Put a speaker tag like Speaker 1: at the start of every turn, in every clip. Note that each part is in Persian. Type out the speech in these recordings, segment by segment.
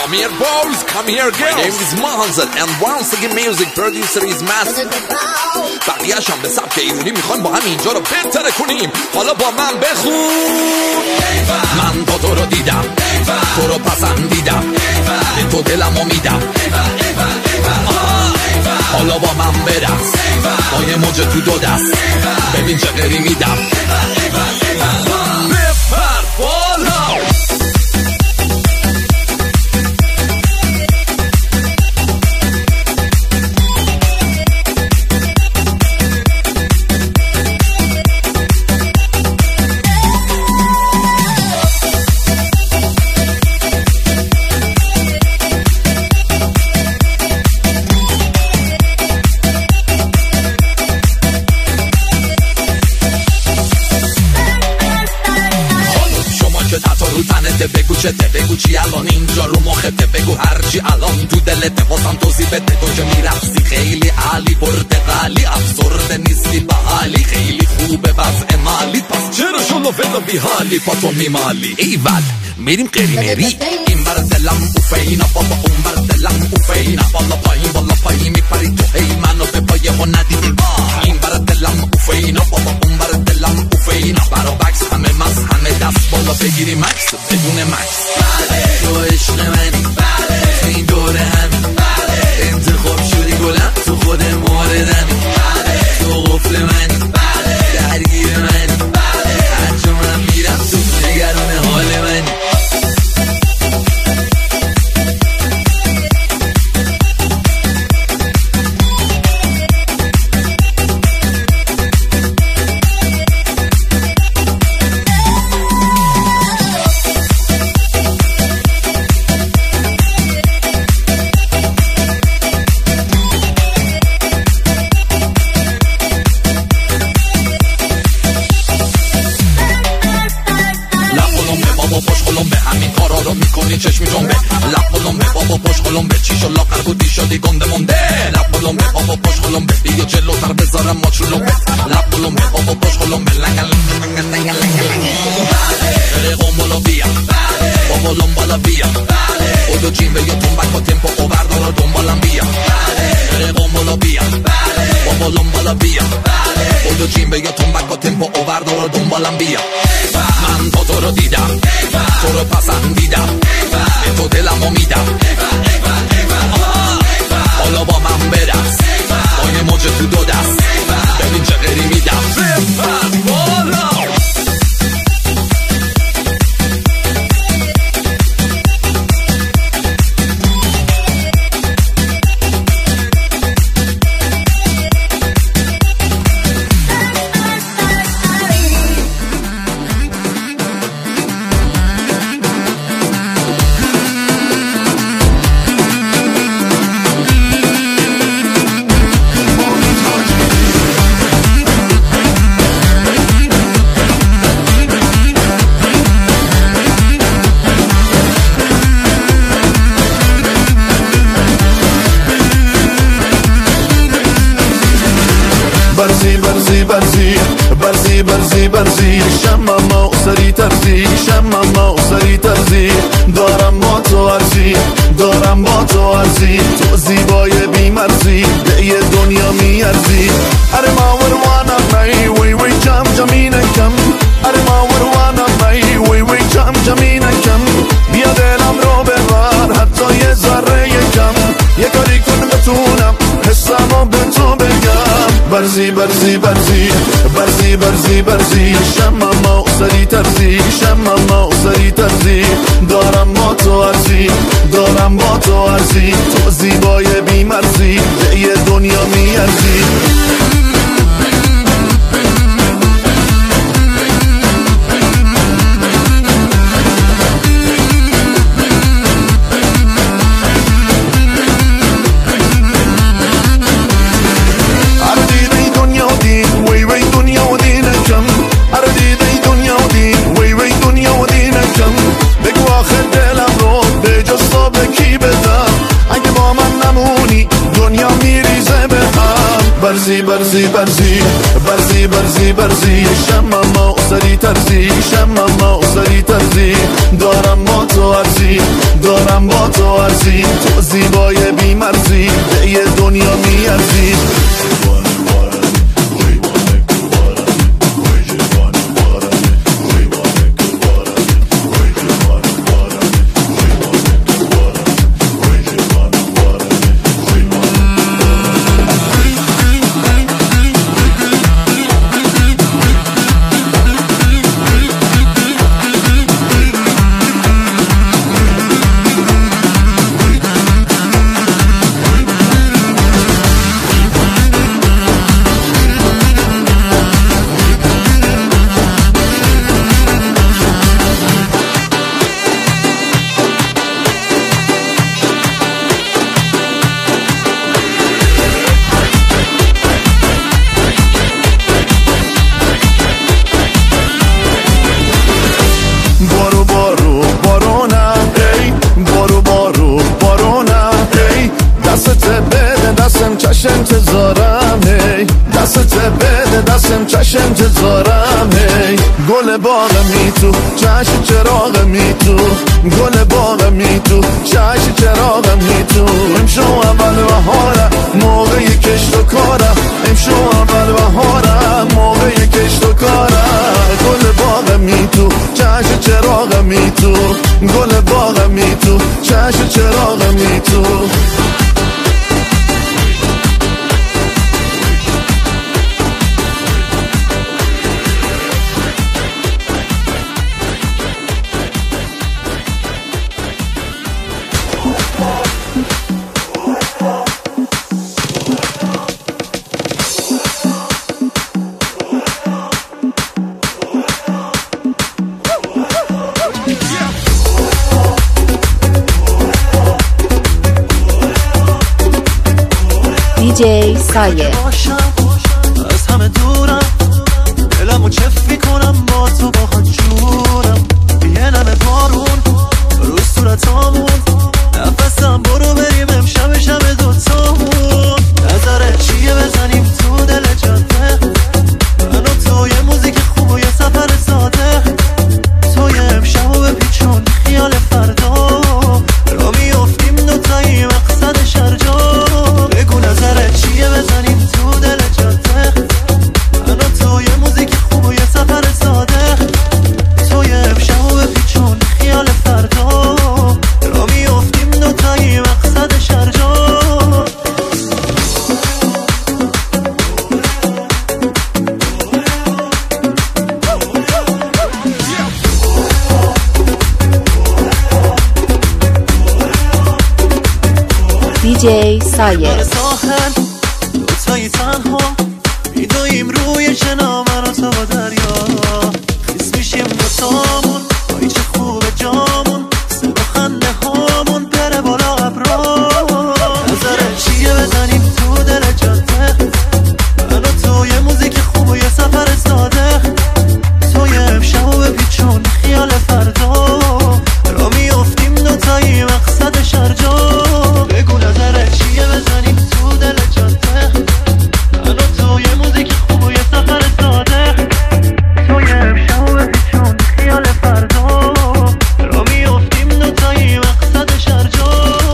Speaker 1: Come here boys, come here girls. My name is Mahanzad and once again music producer is Master. بقیه‌اش هم به سبک ایرونی میخوایم با هم اینجا رو بهتر کنیم. حالا با من بخون. من با تو رو دیدم، تو رو پسندیدم، به تو دلمو میدم. حالا با من برس، با یه موج تو دو دست، ببین چه غری میدم. بپر بالا. بگو چته، بگو چی الان اینجا رو مخته، بگو هرچی الان تو دلته، واسم توضیح بده. تو که میرقصی خیلی عالی، پرتقالی، افسرده نیستی بحالی، خیلی خوبه وضع مالی، پس چرا شلو فدا بی حالی، پا تو میمالی. ایول میریم قریمری، این بر دلم اوفینا، بابا اون بر دلم اوفینا، بالا پایین میپری تو، هی منو به پایه ها ندیدی با. این بر دلم اوفینا، بابا اون بر دلم اوفینا، برا بکس همه مس، همه دست بالا بگیری مکس بدون مکس. تو عشق منی، تو این دوره همین، انتخاب شدی گلم، تو خود موردمی، تو قفل منی، درگیر منی، هر جا من میرم تو نگران حال منی. چشمی جنبه لب بلنبه، بابا پشت قلنبه، چی شو لاغر بودی شدی گنده مونده. لب بلنبه بابا پشت قلنبه، بیا جلوتر بذارم ماچ رو لنبه. لب بلنبه بابا پشت قلنبه، لنگ لنگ لنگ لنگ قنبلا بیا، بابا لنبالا بیا، اودو جیمبه یا تنبک با تمپو و بردارا دنبالم بیا. قنبلا بیا، بابا لنبالا بیا، اودو جیمبه یا تنبک با تمپو و بردارا دنبالم بیا. من با تو رو دیدم، تو رو پسندیدم، به تو دلمو میدم. حالا با من برس، با یه موج تو دو دست، ببین چه غری میدم. بپر بالا. برزی شمم و سری ترزی، شمم و سری ترزی، دارم با تو عرضی، دارم با تو عرضی، تو زیبای بیمرزی، به یه دنیا میارزی. اره ما وروانم می وی وی جم جمینکم، اره ما وروانم می وی وی جم جمینکم، بیا دلم رو ببر حتی یه ذره کم، یه کاری کن بتونم حسمو به تو بگم. برزی برزی برزی برزی برزی برزی شمم و سری ترزی، شمم و سری ترزی، دارم با تو عرضی، دارم با تو عرضی، تو زیبای بیمرزی، به یه دنیا میارزی. برزی برزی برزی برزی برزی برزی شمم و سری ترزی، شمم و سری ترزی، دارم با تو عرضی، دارم
Speaker 2: کنم با تو ارزی، تو زیبای بی‌مرزی به یه دنیا میارزی. انتظارم هی دستت بده دستم چش انتظارم هی گل باغمی تو چشم چراغمی تو گل باغمی تو چشم چراغمی تو امشو اول بهارم موقع کشت و کارم امشو اول بهارم موقع کشت و کارم گل باغمی تو چشم چراغمی تو گل باغمی تو چشم چراغمی تو
Speaker 3: DJ سایه
Speaker 4: از همه دورم دلمو چفی کنم با تو با خود جورم یه نمه بارون رو صورتامون نفسم برو بریم امشب شب دوتامون نظره چیه بزنیم تو دل جاده من و تو یه موزیک خوب و یه سفر ساده تو یه امشب و بپیچون خیال فردا را میافتیم دوتایی مقصد شرجا بگو نظره چیه بزنیم تو دل جاده من و تو یه موزیک خوب و یه سفر ساده تو یه امشب و بپیچون خیال فردا را میافتیم دوتایی مقصد شرجا
Speaker 3: DJ سایه
Speaker 4: ساحل دوتایی تنها میدویم روی چنا من و تو با دریا خیس میشیم دوتامون وای چه خوبه جامون صدا خنده هامون بره بالا ابرا نظره چیه بزنیم تو دل جاده من و تو یه موزیک خوب و یه سفر ساده تو یه امشب و بپیچون خیال فردا را میافتیم دوتایی مقصد شرجا بگو نظره چیه بزنیم تو دل جاده من و تو یه موزیک خوب و یه سفر ساده تو یه امشب و بپیچون خیال فردا را میافتیم دوتایی مقصد شرجا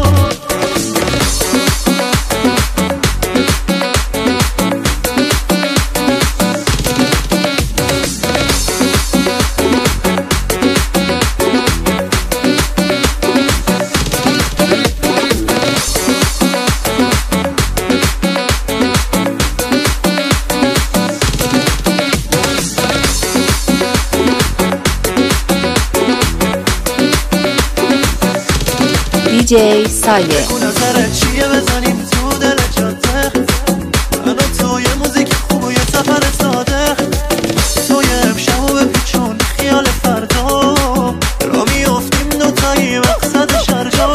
Speaker 3: DJ سایه
Speaker 4: بگو نظره چیه بزنیم تو دل جاده من و تو یه موزیک خوب و یه سفر ساده تو یه امشب و بپیچون خیال فردا را میافتیم دوتایی مقصد شرجا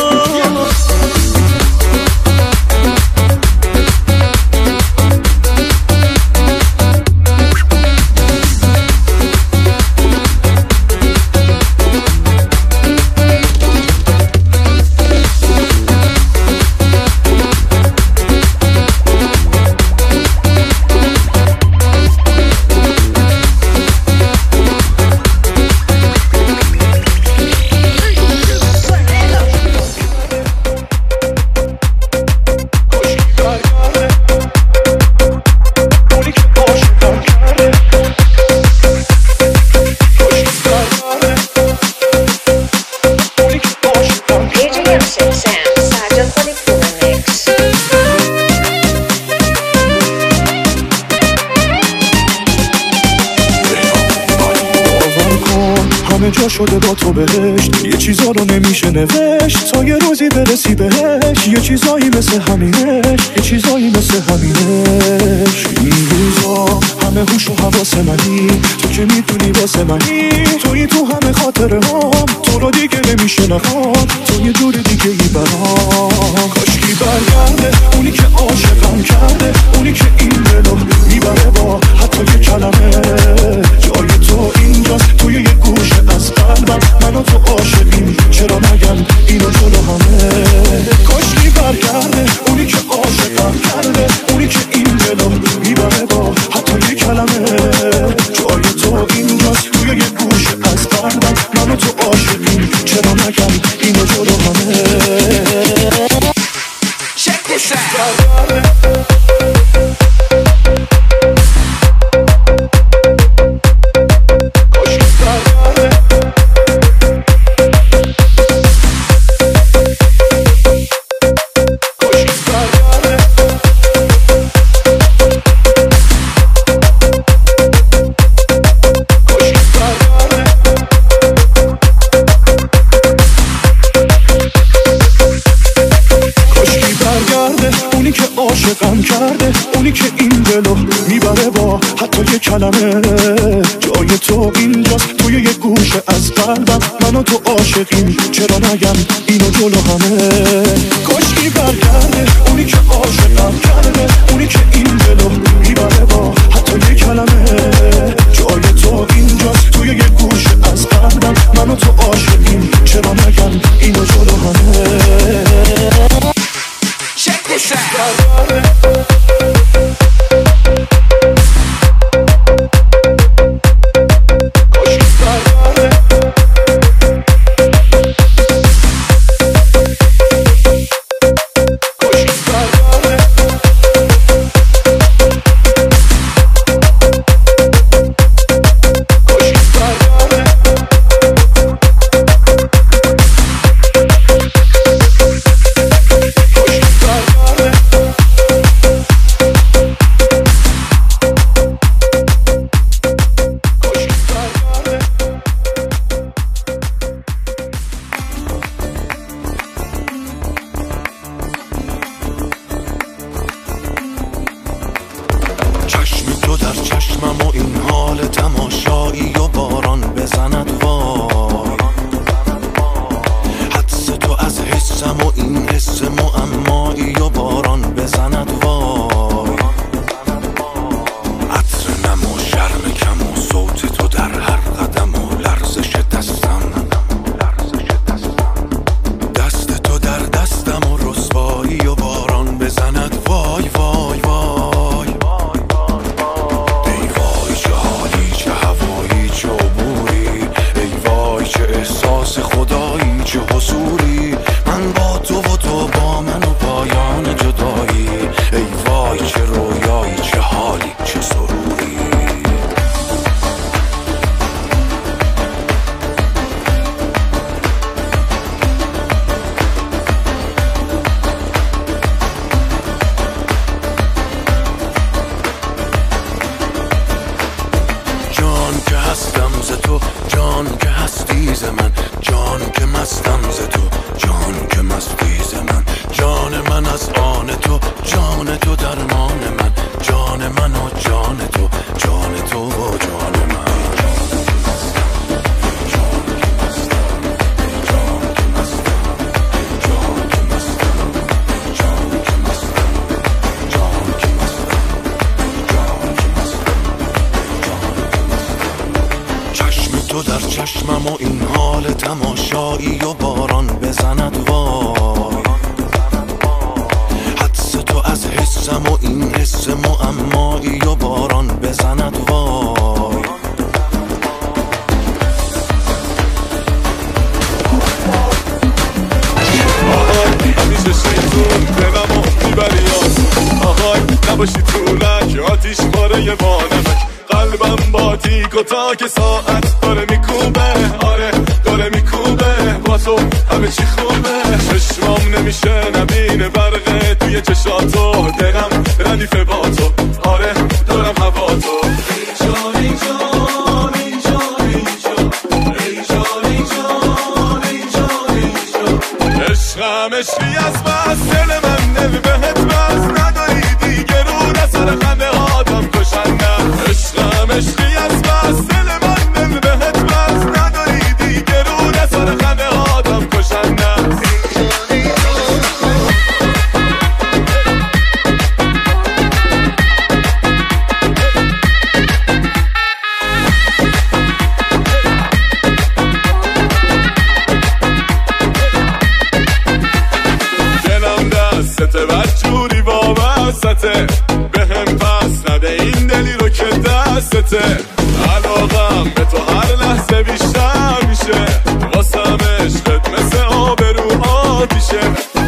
Speaker 2: پیدا شده با تو بهشت. یه چیزا رو نمیشه نوشت تا یه روزی برسی بهش. یه چیزایی مثل همینش، یه چیزایی مثل همینش. این روزا همه هوش و حواس منی، تو که میدونی واسه منی. توی تو همه خاطره هام، تو رو دیگه نمیشه نخوام. تو یه جور دیگه ای برام. کاشکی برگرده اونی که عاشقم کرده، اونی که این دلو میبره با حتی یه کلمه. جای تو اینجاست توی یه گوشه از قلبم، من و تو عاشقیم چرا نگم اینو جلو همه. کاشکی برگرده اونی که عاشقم کرده، اونی که این دلو میبره با حتی یه کلمه. جای تو اینجاست توی یه گوشه از قلبم، من و تو عاشقیم چرا نگم اینو جلو همه.
Speaker 1: Check this out.
Speaker 2: عاشقم کرده اونی که این دلو میبره با حتی یه کلمه. جای تو اینجاست توی یه گوشه از قلبم، من و تو عاشقیم چرا نگم اینو جلو همه. کاشکی برگرده اونی که عاشقم کرده، اونی که این دلو میبره با حتی یه کلمه. جای تو اینجاست توی یه گوشه از قلبم، من و تو عاشقیم چرا نگم اینو جلو همه.
Speaker 1: Check this out.
Speaker 5: چشمم و این حال تماشایی و باران بزند وای. حدس تو از حسم و این حس معمایی و باران بزند وای. آهای همیشه شیطون دلمو میبری آهای نباشی طولک آتیش باره بانمک. قلبم با تیک و تاک ساعت داره میکوبه. آره داره میکوبه با تو همه چی خوبه. چشمام نمیشه نبینه برقه توی چشاتو. دلم ردیف با تو. آره دارم هوا تو. ای جان ای جان ای جان ای جان ای جان وسطه به هم پس نده این دلی رو که دستته علاقم به تو هر لحظه بیشتر میشه واسم عشقت مثل آب رو آتیشه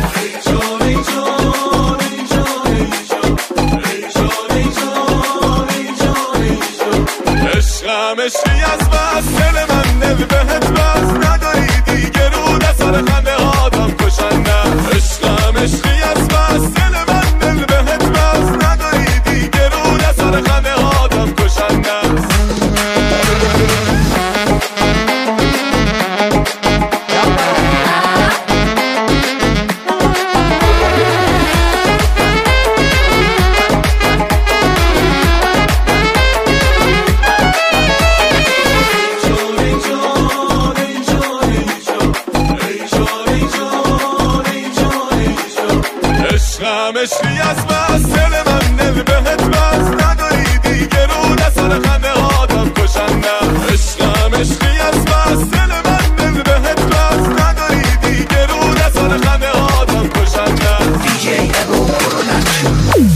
Speaker 5: عشقم عشقی از بس دل من دل بهت بس نداری دیگه رو دستر خنده آدم کشنده عشقم عشقی از بس دل من دل بهت بس نداری دیگه رو دستر خنده آدم کشنده عشقی از بس دل من دل بهت بس نداری دیگه رو دستر خنده آدم کشنده عشقم عشقی از بس دل من دل بهت بس نداری دیگه رو دستر خنده آدم کشنده دیجی ابو پروداکشن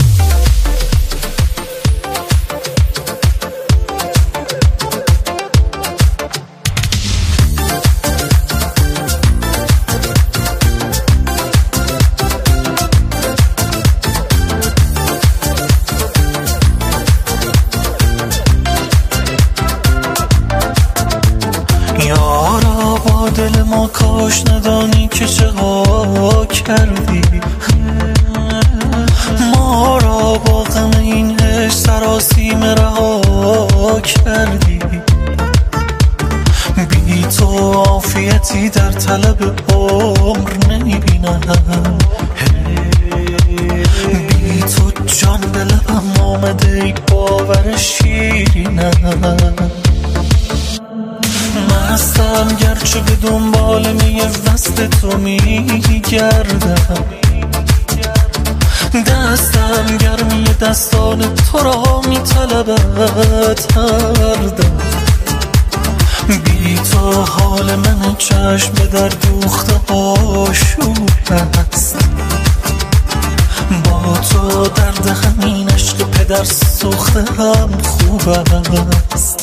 Speaker 4: دل ما کاش ندانی که چقدر کردی ما را با غم این عشق سراسیم رها کردی بی تو عافیتی در طلب عمر نمیبینم بی تو جان به لبم آمده ای باور شیرینم مستم گرچه به دنبال می وصل تو میگردم دستم گرمی دستان تو را میطلبد هر دم بی تو حال من چشم به در دوخته آشوب است با تو درد همین عشق پدر سوخته هم خوب است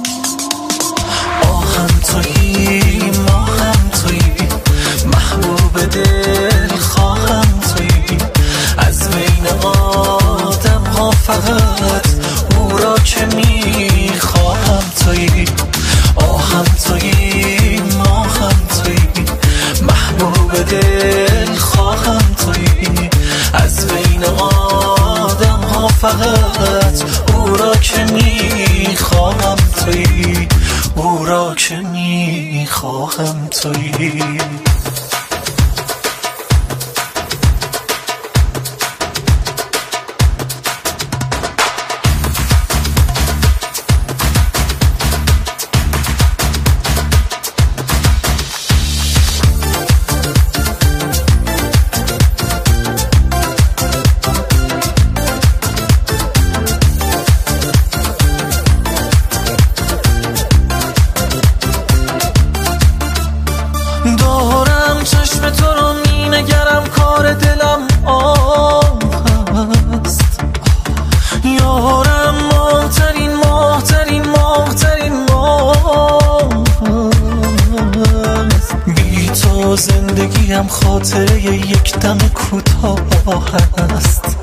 Speaker 4: آهم تویی ما هم تویی محبوب دل خواهم تویی از بین آدم ها فقط او را که میخواهم تویی آهم تویی ما هم تویی محبوب دل خواهم تویی از بین آدم ها فقط او را که میخواهم تویی او را که میخواهم تویی دارم چشم تو رو می نگرم کار دلم آه هست یارم ماهترین ماهترین ماهترین ماه هست بی تو زندگیم خاطره یک دم کوتاه هست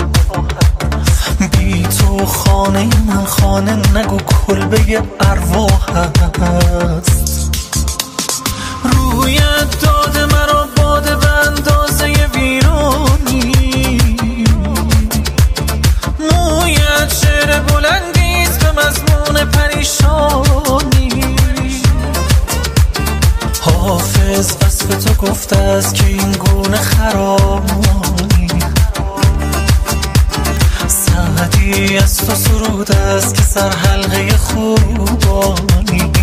Speaker 4: بی تو خانه من خانه نگو کلبه ارواح هست رویت داده مرا باده به اندازه ویرانی مویت شعر بلندیست به مضمون پریشانی حافظ وصف تو گفته است که این گونه خرامی سعدی از تو سرود است که سر حلقه خوبانی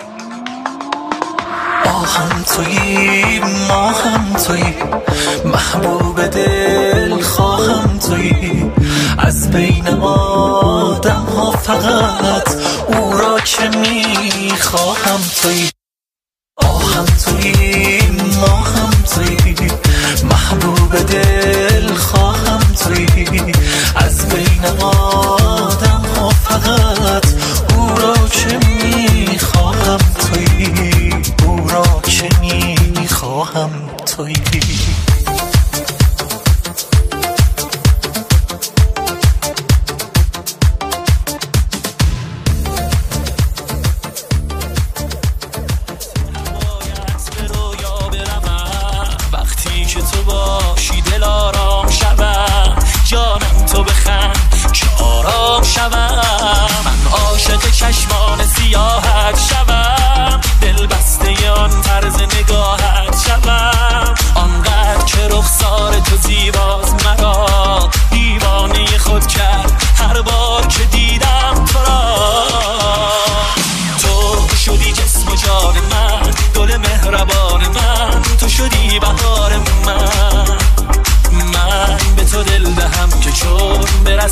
Speaker 4: آهم تویی ما هم تویی محبوب دل خواهم تویی از بین آدم ها فقط او را که میخواهم تویی آهم تویی ما هم تویی محبوب دل خواهم تویی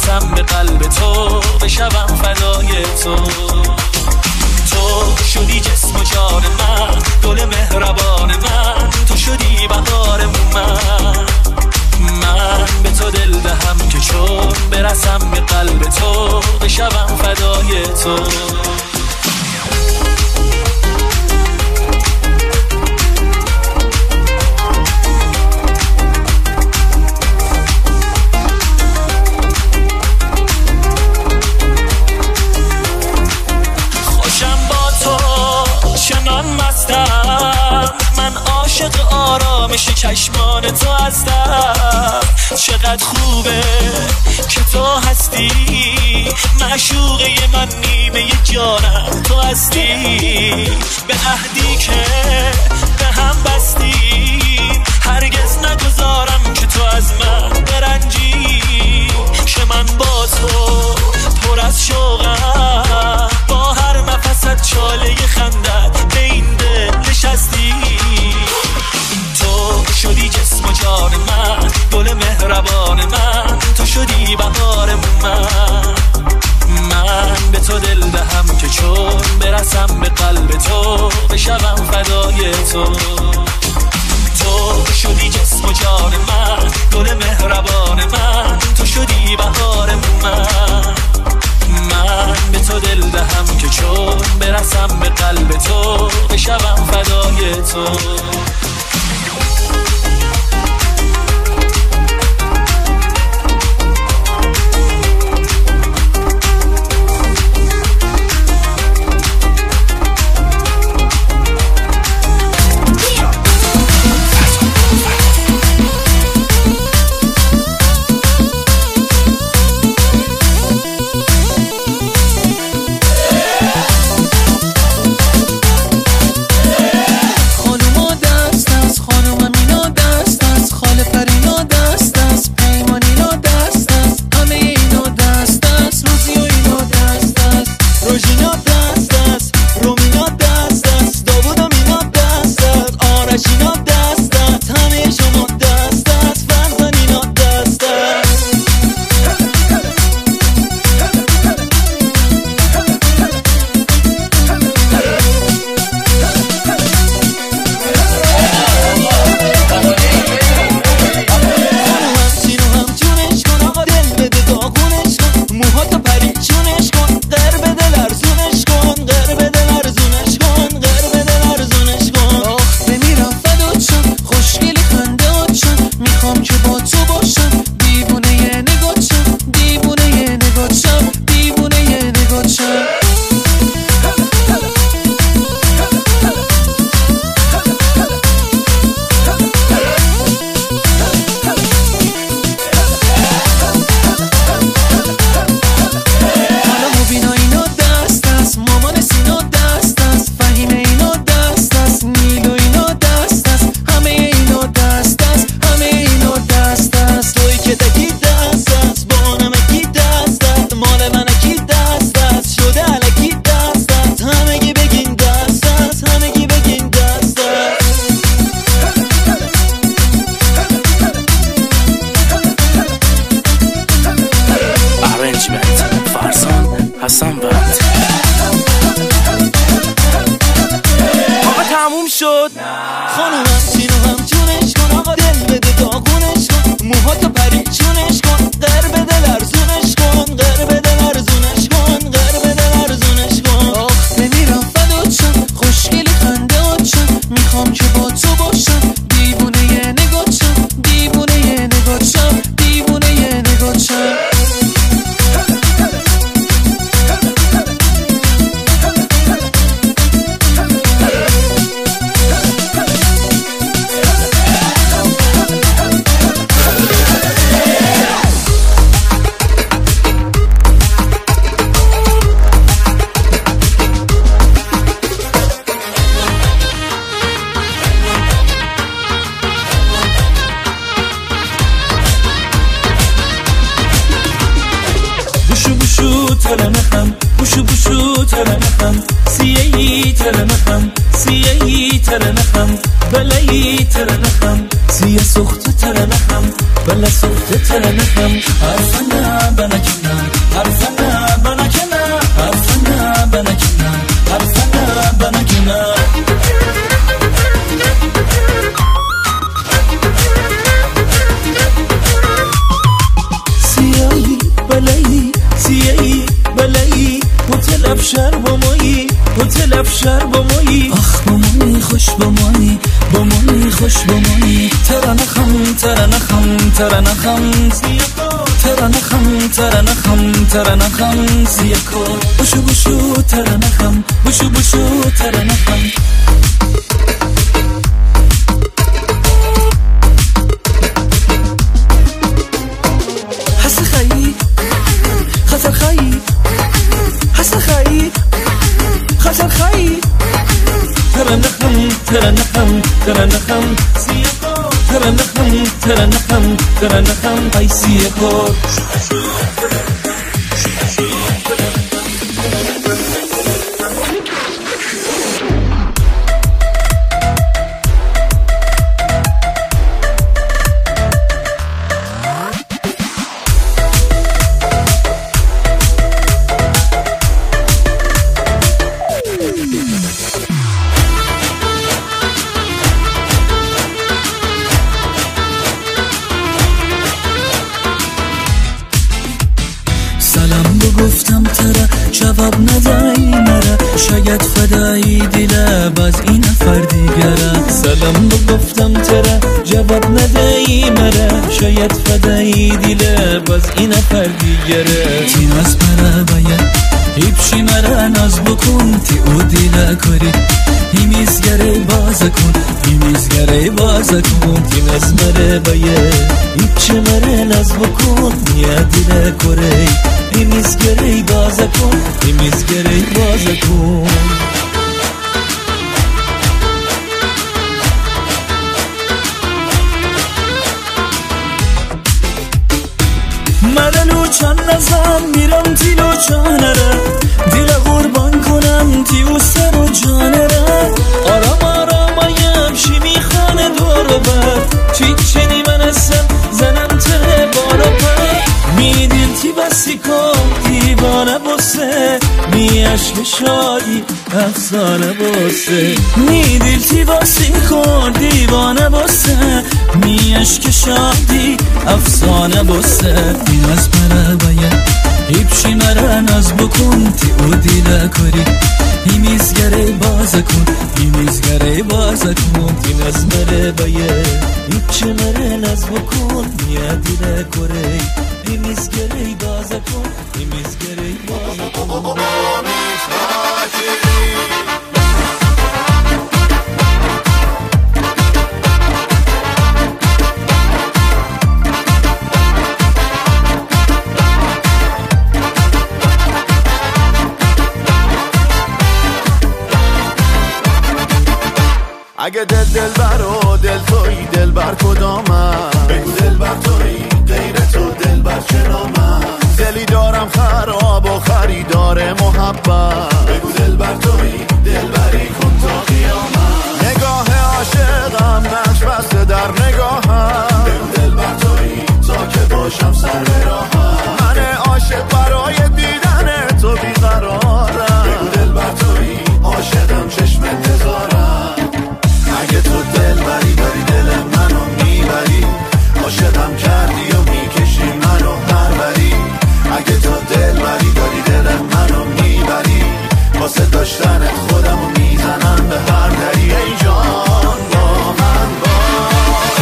Speaker 6: برسم به قلب تو، بشوم فدای تو. تو شدی جسم و جان من، گل مهربان من، تو شدی بهار من به تو دل دهم که چون برسم به قلب تو، بشوم فدای تو. من عاشق آرامش چشمان تو هستم. چقدر خوبه که تو هستی، معشوقه من، نیمه جانم تو هستی. به عهدی که به هم بستیم هرگز نگذارم که تو از من برنجی. که من با تو پر از شوقم، با هر نفست چاله خندت به این دل نشستی. تو شدی جسم و جان من، گل مهربان من، تو شدی بهار من به تو دل دهم که چون برسم به قلب تو، بشوم فدای تو. تو شدی جسم و جان من، گل مهربان من، تو شدی بهار من به تو دل دهم که چون برسم به قلب تو، بشوم فدای تو.
Speaker 7: شد خانوم همچین و همچونش کن آقا دل بده داغونش کن موهاتو پریچونش کن غر بده لرزونش کن غر بده لرزونش کن غر بده لرزونش کن آخ بمیرم فدات شم خوشگلی خندهات شم میخوام که با تو باشم دیوونه یه نگات شم دیوونه یه نگات شم دیوونه یه نگات شم ترمخم بوشو بوشو ترمخم سیهی ترمخم سیهی ترمخم بلایی ترمخم سیه سخت ترمخم بلا صفت ترنخم حرفنا بنكنا حرفنا بنكنا حرفنا بنكنا حرفنا بنكنا سیایی بلایی سیایی بلایی هتل افشار با مایی هتل افشار با مایی آخ با مایی خوش با مایی با مایی خوش با مایی ترنخم ترنخم ترنخم ترنخم ترنخم ترنخم سیاکو بشو بشو ترنخم بشو بشو ترنخم حس خیی خسر خیی حس خیی خسر خیی ترنخم ترنخم ترنخم سیاکو ترنخم ترنخم ترنخم ای سیاکو سلام بگفتم ترا جواب ندایی مرا شاید فدایی دل باز این نفر دیگره سلام بگفتم ترا جواب ندایی مرا شاید فدایی دل باز این نفر دیگره تین از مرا باید هیپشی مرا ناز بکن تی او دیل کاری هیمیزگره باز کن هیمیزگره باز کن تین از مرا باید هیپشی مرا ناز بکن نیا دیل کاری هیمیزگره باز کن هیمیزگره باز کن منو چند نزم میرم تیلو چانره دیل قربان کنم تیو سر و جانره آرام آرایم شی میخانه دورو بر توی چنی من هستم زنم ته بارو پر میدیل تی بسی کن دیوانه بسه می عشق شادی افسانه بسه میدیل تی بسی کن دیوانه بسه می عشق شادی افسانه بسه این از مرا باید هیپشی مرا ناز بکن تی او دیل کاری هیمیزگره باز کن هیمیزگره باز کن این از مرا باید هیپشی مرا ناز بکن نیا دیل کاری هیمیزگره باز کن هیمیزگره باز کن
Speaker 2: اگه دل بر و دل توی دل بر کدامم بگو دل بر توی غیر تو دل بر چنامم دلی دارم خراب و خریدار محبت بگو دل بر توی دل بری کن تا قیامت نگاه عاشقم نقش بسته در نگاهم بگو دل بر توی تا که باشم سر به راهم من عاشق برای دیدن تو بیقرارم بگو دل بر توی عاشقم چشم انتظارم اگه تو دل بری داری دل منو میبری عاشقم کردی و میکشی منو هر بری اگه تو دل بری داری دل منو میبری واسه داشتن خودمو میزنم به هر دری ای جان با من باش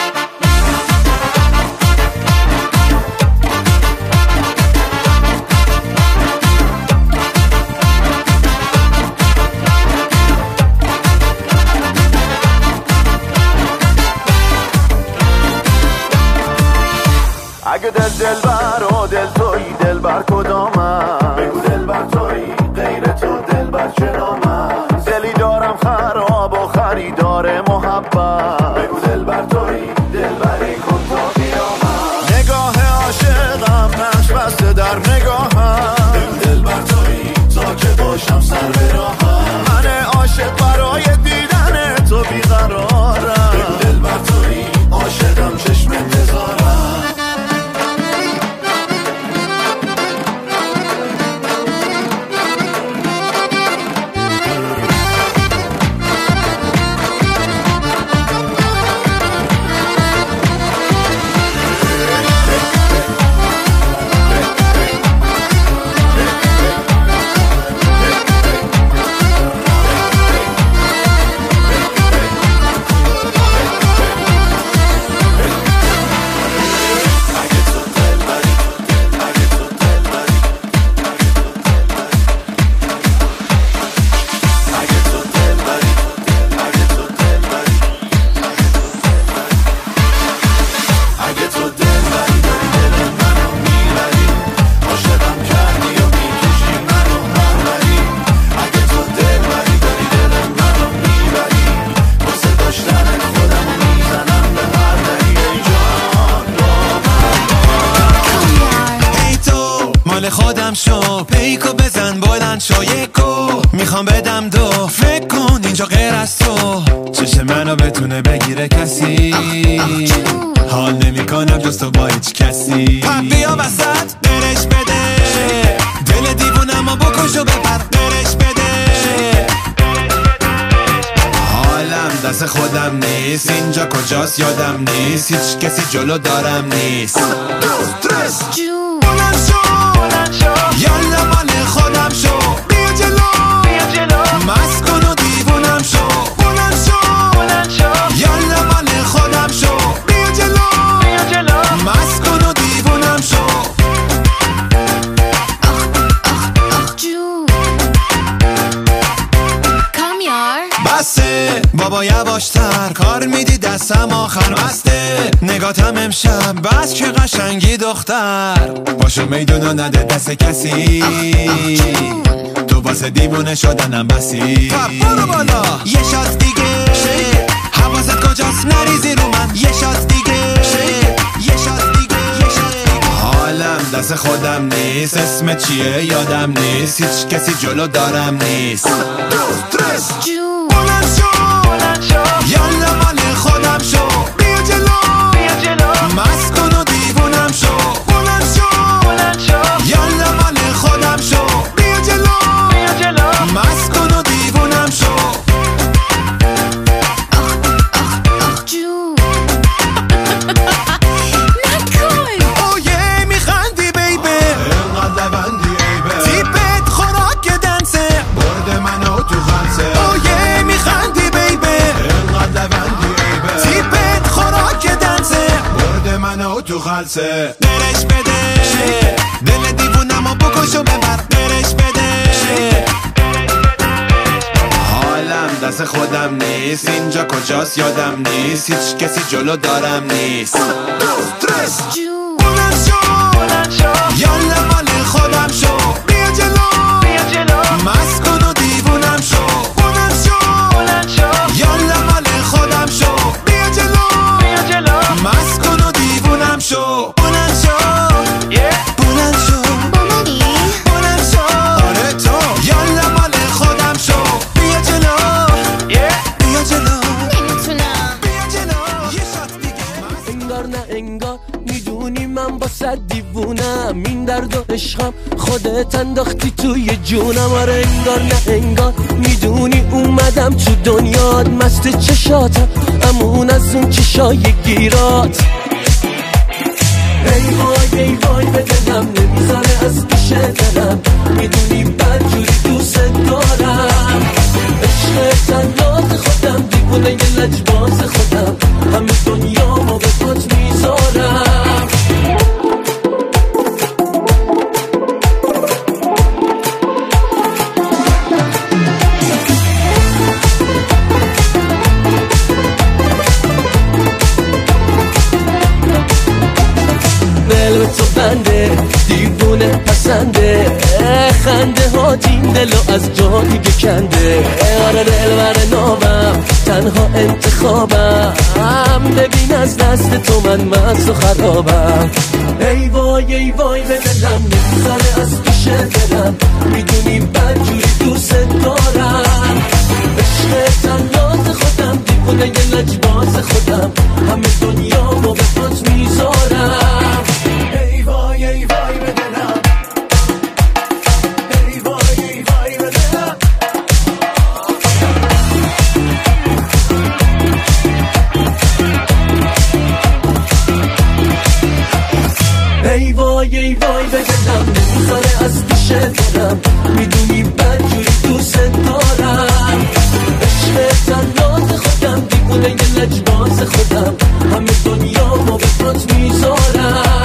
Speaker 2: اگه دل بر و دل توی دل بر کدامم بگو دل بر توی غیر تو دل بر چنامم دلی دارم خراب و خریدار محبت بگو دل بر توی دل بری کن تا قیامت نگاه عاشقم نقش بسته در نگاهم بگو دل بر توی تا که باشم سر به راهم من عاشق برای دیدن تو بیقرارم بگو دل بر توی عاشقم چشم انتظارم
Speaker 4: مال خودم شو، پیکو بزن بلند شو یکو، میخوام بدم دو، فکر کن اینجا غیر از تو، چشم منو بتونه بگیره کسی، حال نمی کنم جز تو با هیچ کسی. بیا وسط برش بده، دل دیوونم و بکش و بپر برش بده. حالم دست خودم نیست، اینجا کجاست یادم نیست، هیچ کسی جلو دارم نیست. بلند شو یالا مال خودم شو، بیا جلو مست کن و دیوونم شو. بلند شو یالا مال خودم شو، بیا جلو مست کن و دیوونم شو. بسه بابا یواشتر، کار میدی دستم آخر بسته، نگاتم امشب بس که قشنگی دختر، باشو میدونو نده دست کسی، تو واسه دیوونه شدنم بسی. برو بالا یه شات دیگه، حواست کجاست نریزی رو من، یه شات دیگه، یه شات دیگه. حالم دست خودم نیست، اسم چیه یادم نیست، هیچ کسی جلو دارم نیست. بلند شو یالا مال خودم شو، بیا جلو مست کن و دیوونم شو. بلند شو یالا مال خودم شو، بیا جلو مست کن و دیوونم شو. اوه میخندی بیبه، اینقدر لبندی ایبه، تیپت خوراک دنسه، برد منو تو خلصه. اوه میخندی بیبه، اینقدر لبندی ایبه، تیپت خوراک دنسه، برد منو تو خلصه. برش بده دل دیوونمو بکش و ببر برش بده. حالم دست خودم نیست، اینجا کجاست یادم نیست، هیچ کسی جلو دارم نیست. بلند شو یالا مال خودم شو، بیا جلو مست کن و دیوونم شو. بلند شو یالا مال خودم شو، بیا جلو مست کن و دیوونم شو. بلند شو
Speaker 8: مامانی
Speaker 4: بلند شو، آره تو یالا مال خودم شو، بیا جلو
Speaker 8: نمیتونم.
Speaker 4: بیا جلو یه شات دیگه.
Speaker 7: انگار نه انگار میدونی من با صد دیوونم، این درد و عشقم خودت انداختی توی جونم. آره انگار نه انگار میدونی اومدم تو دنیات، مست چشاتم امون از اون چشای گیرات. ای وای به دلم نمیذاره از پیش دلم، میدونی بدجوری دوست دارم. عشق تنات خودم دیوونه یه لجباز خودم، همه دنیامو به پات میذارم. دل به تو بنده دیوونه پسنده، خنده ها این دلو از جا دیگه کنده. آره دل بر نامم تنها انتخابم، ببین از دست تو من مست و خرابم. ای وای به دلم نمیذاره از پیش دلم، میدونی بدجوری دوست دارم. عشق تنات خودم دیوونه یه لجباز خودم، همه دنیامو به پات میذارم. ای وای به دلم، ای وای به دلم. ای وای به دلم نمیذاره از پیش دلم، میدونی بدجوری دوست دارم. عشق تنات خودم دیوونه یه لجباز خودم، همه دنیامو به پات میذارم.